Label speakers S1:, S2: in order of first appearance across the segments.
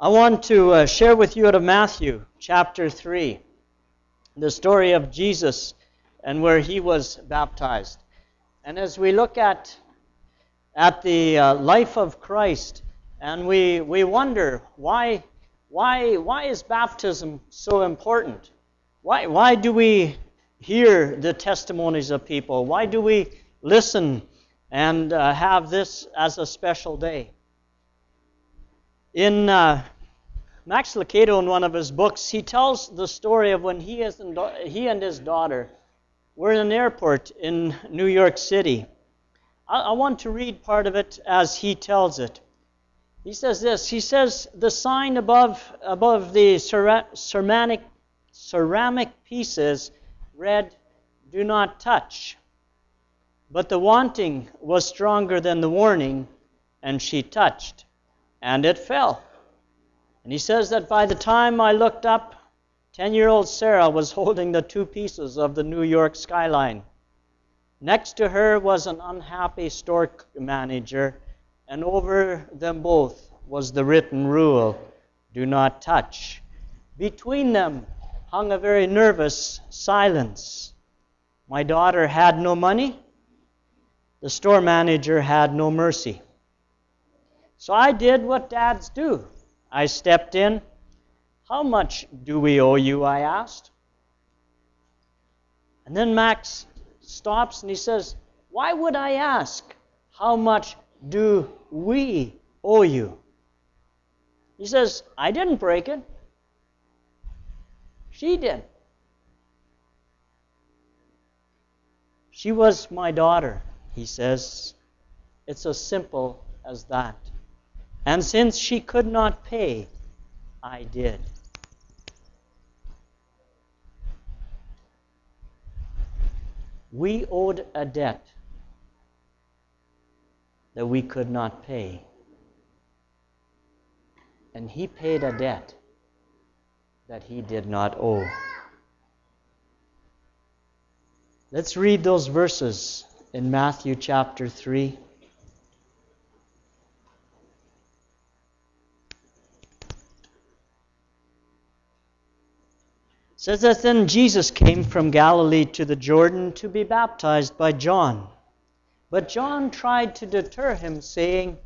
S1: I want to share with you out of Matthew chapter 3, the story of Jesus and where he was baptized. And as we look at the life of Christ, and we wonder why is baptism so important? Why do we hear the testimonies of people? Why do we listen and have this as a special day? In Max Lucado, in one of his books, he tells the story of when he and his daughter were in an airport in New York City. I want to read part of it as he tells it. He says this. He says, the sign above the ceramic pieces read, "Do not touch." But the wanting was stronger than the warning, and she touched, and it fell. And he says that by the time I looked up, 10-year-old Sarah was holding the two pieces of the New York skyline. Next to her was an unhappy store manager, and over them both was the written rule, "Do not touch." Between them hung a very nervous silence. My daughter had no money. The store manager had no mercy. So I did what dads do. I stepped in. "How much do we owe you?" I asked. And then Max stops and he says, "Why would I ask, how much do we owe you?" He says, "I didn't break it. She did. She was my daughter," he says. "It's as simple as that. And since she could not pay, I did." We owed a debt that we could not pay. And he paid a debt that he did not owe. Let's read those verses in Matthew chapter 3. It says that then Jesus came from Galilee to the Jordan to be baptized by John. But John tried to deter him, saying,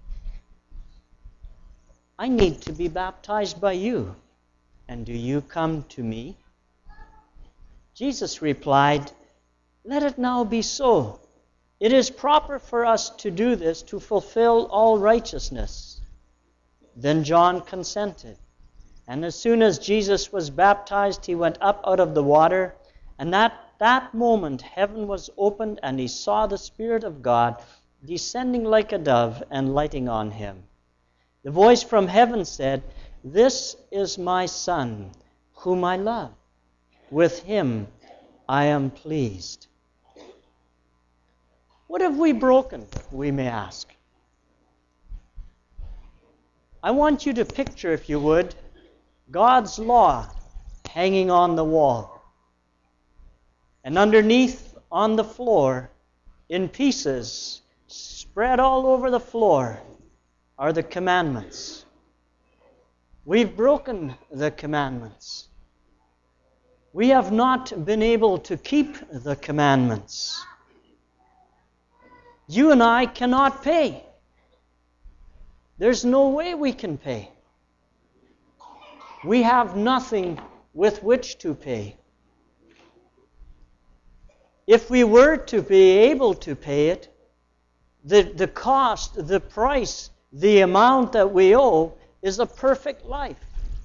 S1: "I need to be baptized by you, and do you come to me?" Jesus replied, "Let it now be so. It is proper for us to do this to fulfill all righteousness." Then John consented. And as soon as Jesus was baptized, he went up out of the water. And at that moment heaven was opened, and he saw the Spirit of God descending like a dove and lighting on him. The voice from heaven said, "This is my Son, whom I love. With him I am pleased." What have we broken, we may ask? I want you to picture, if you would, God's law hanging on the wall. And underneath, on the floor, in pieces, spread all over the floor, are the commandments. We've broken the commandments. We have not been able to keep the commandments. You and I cannot pay. There's no way we can pay. We have nothing with which to pay. If we were to be able to pay it, the cost, the price, the amount that we owe is a perfect life.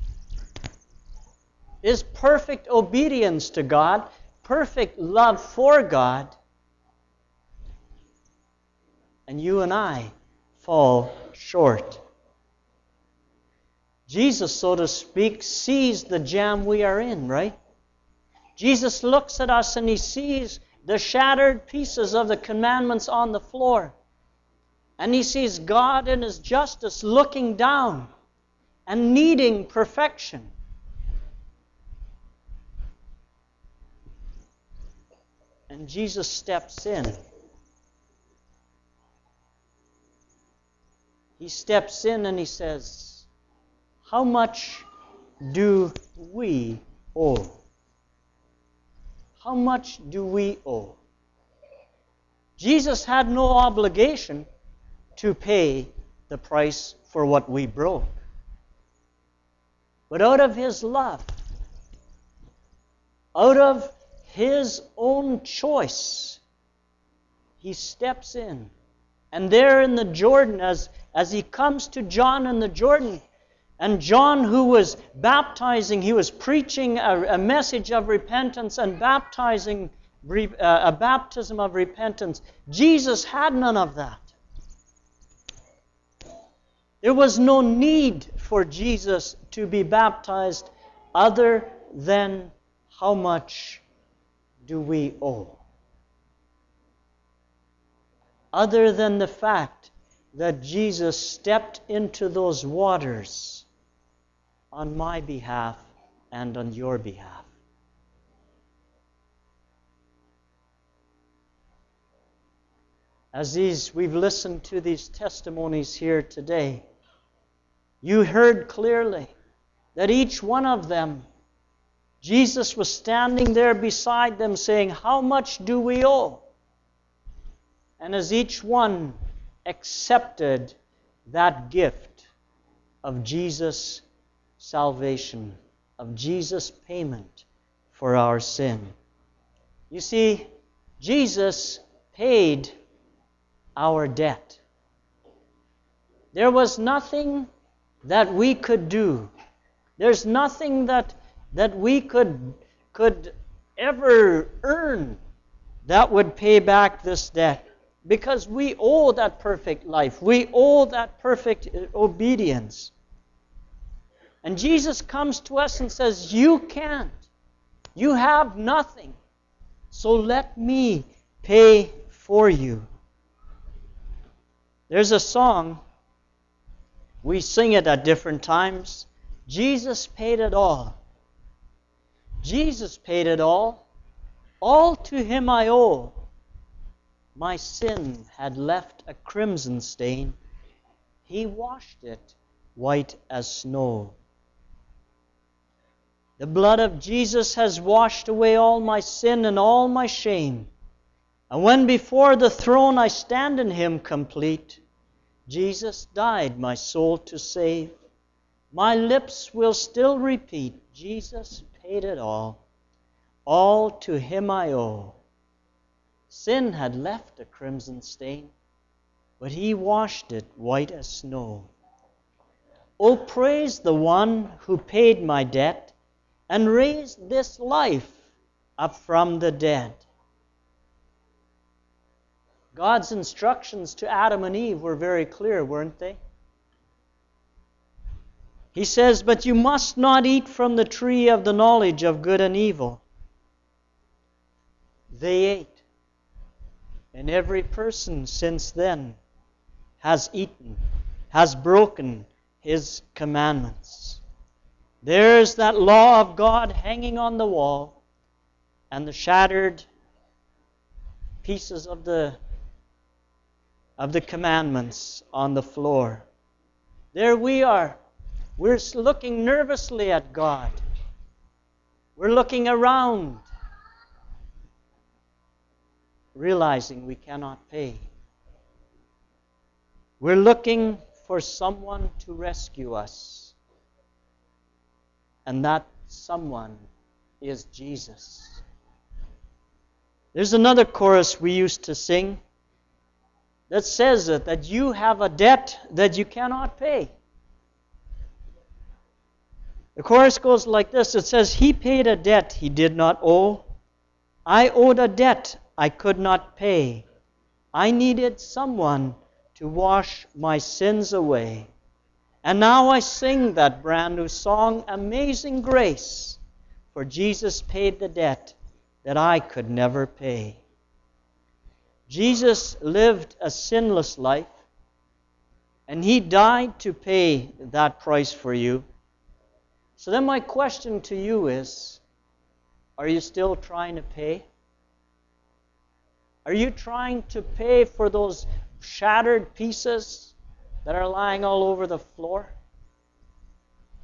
S1: Is perfect obedience to God, perfect love for God. And you and I fall short. Jesus, so to speak, sees the jam we are in, right? Jesus looks at us and he sees the shattered pieces of the commandments on the floor. And he sees God in his justice looking down and needing perfection. And Jesus steps in. He steps in and he says, how much do we owe? How much do we owe? Jesus had no obligation to pay the price for what we broke. But out of His love, out of His own choice, He steps in. And there in the Jordan, as He comes to John in the Jordan, and John, who was baptizing, he was preaching a message of repentance and baptizing a baptism of repentance. Jesus had none of that. There was no need for Jesus to be baptized other than how much do we owe? Other than the fact that Jesus stepped into those waters on my behalf and on your behalf. As we've listened to these testimonies here today, you heard clearly that each one of them, Jesus was standing there beside them saying, how much do we owe? And as each one accepted that gift of Jesus' salvation, of Jesus' payment for our sin. You see, Jesus paid our debt. There was nothing that we could do. There's nothing that we could ever earn that would pay back this debt. Because we owe that perfect life. We owe that perfect obedience. And Jesus comes to us and says, you can't. You have nothing. So let me pay for you. There's a song, we sing it at different times. Jesus paid it all. Jesus paid it all. All to Him I owe. My sin had left a crimson stain. He washed it white as snow. The blood of Jesus has washed away all my sin and all my shame. And when before the throne I stand in Him complete, Jesus died my soul to save. My lips will still repeat, Jesus paid it all. All to Him I owe. Sin had left a crimson stain, but He washed it white as snow. Oh, praise the one who paid my debt and raised this life up from the dead. God's instructions to Adam and Eve were very clear, weren't they? He says, but you must not eat from the tree of the knowledge of good and evil. They ate. And every person since then has eaten, has broken His commandments. There's that law of God hanging on the wall, and the shattered pieces of the commandments on the floor. There we are. We're looking nervously at God. We're looking around, realizing we cannot pay. We're looking for someone to rescue us. And that someone is Jesus. There's another chorus we used to sing that says that you have a debt that you cannot pay. The chorus goes like this. It says, He paid a debt He did not owe. I owed a debt I could not pay. I needed someone to wash my sins away. And now I sing that brand new song, Amazing Grace, for Jesus paid the debt that I could never pay. Jesus lived a sinless life, and He died to pay that price for you. So then my question to you is, are you still trying to pay? Are you trying to pay for those shattered pieces that are lying all over the floor?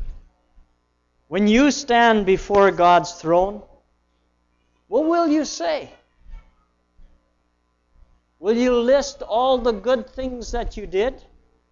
S1: When you stand before God's throne, what will you say? Will you list all the good things that you did?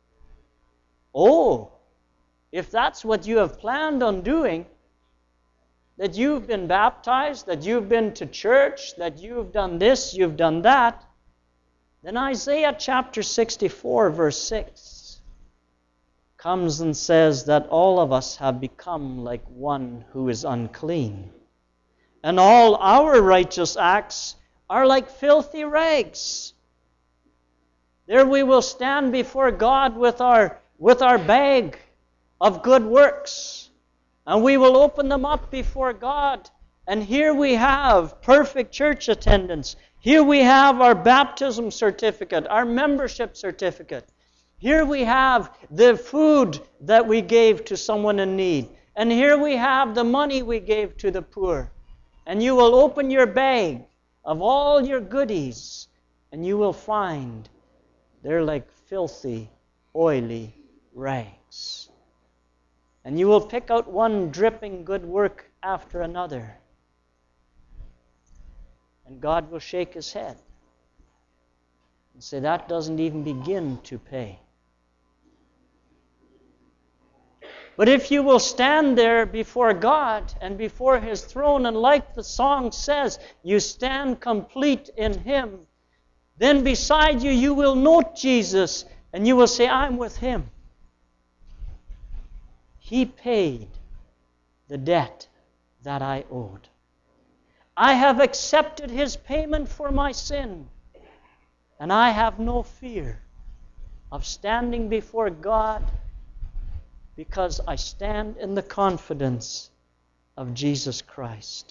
S1: Oh, if that's what you have planned on doing, that you've been baptized, that you've been to church, that you've done this, you've done that, then Isaiah chapter 64, verse 6 comes and says that all of us have become like one who is unclean, and all our righteous acts are like filthy rags. There we will stand before God with our bag of good works, and we will open them up before God. And here we have perfect church attendance. Here we have our baptism certificate, our membership certificate. Here we have the food that we gave to someone in need. And here we have the money we gave to the poor. And you will open your bag of all your goodies, and you will find they're like filthy, oily rags. And you will pick out one dripping good work after another. And God will shake his head and say, that doesn't even begin to pay. But if you will stand there before God and before his throne, and like the song says, you stand complete in him, then beside you, you will note Jesus, and you will say, I'm with him. He paid the debt that I owed. I have accepted his payment for my sin, and I have no fear of standing before God, because I stand in the confidence of Jesus Christ.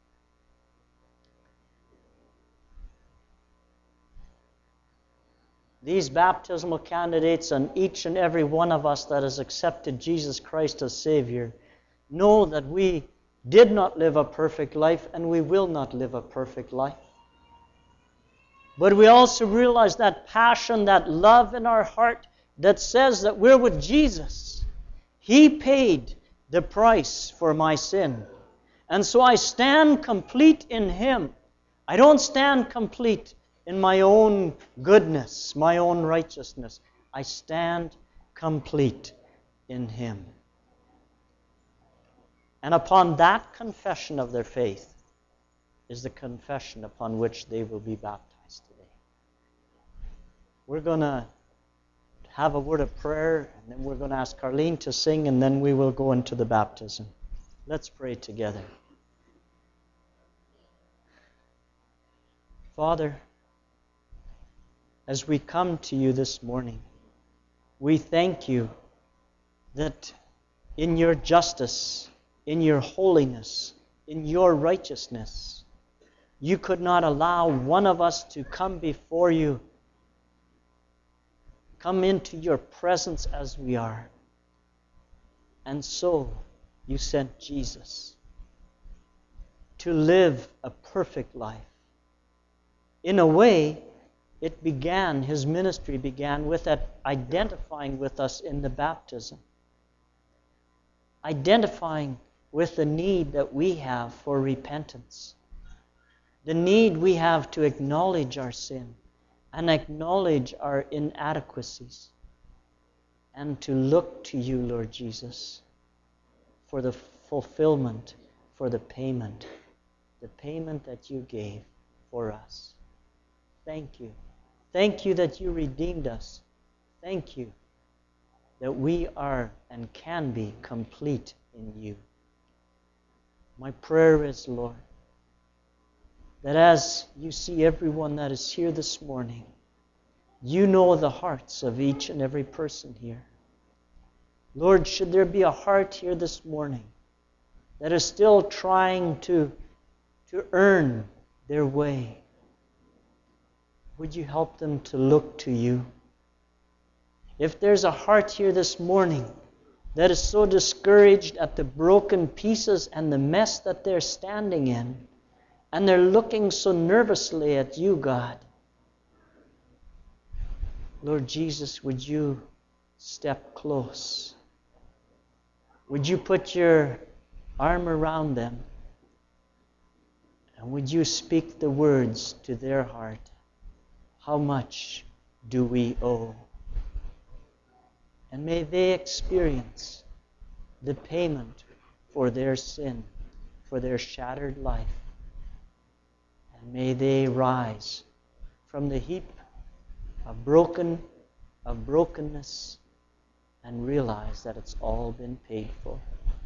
S1: These baptismal candidates, and each and every one of us that has accepted Jesus Christ as Savior, know that we did not live a perfect life, and we will not live a perfect life. But we also realize that passion, that love in our heart that says that we're with Jesus. He paid the price for my sin. And so I stand complete in him. I don't stand complete in my own goodness, my own righteousness. I stand complete in him. And upon that confession of their faith is the confession upon which they will be baptized today. We're going to have a word of prayer, and then we're going to ask Carlene to sing, and then we will go into the baptism. Let's pray together. Father, as we come to you this morning, we thank you that in your justice, in your holiness, in your righteousness, you could not allow one of us to come before you, come into your presence as we are. And so you sent Jesus to live a perfect life. In a way, his ministry began with that identifying with us in the baptism. Identifying with the need that we have for repentance. The need we have to acknowledge our sin and acknowledge our inadequacies. And to look to you, Lord Jesus, for the fulfillment, for the payment that you gave for us. Thank you. Thank you that you redeemed us. Thank you that we are and can be complete in you. My prayer is, Lord, that as you see everyone that is here this morning, you know the hearts of each and every person here. Lord, should there be a heart here this morning that is still trying to earn their way, would you help them to look to you? If there's a heart here this morning that is so discouraged at the broken pieces and the mess that they're standing in, and they're looking so nervously at you, God, Lord Jesus, would you step close? Would you put your arm around them. And would you speak the words to their heart? How much do we owe? And may they experience the payment for their sin, for their shattered life. And may they rise from the heap of brokenness and realize that it's all been paid for.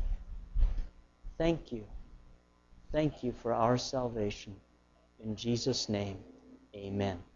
S1: Thank you. Thank you for our salvation. In Jesus' name, amen.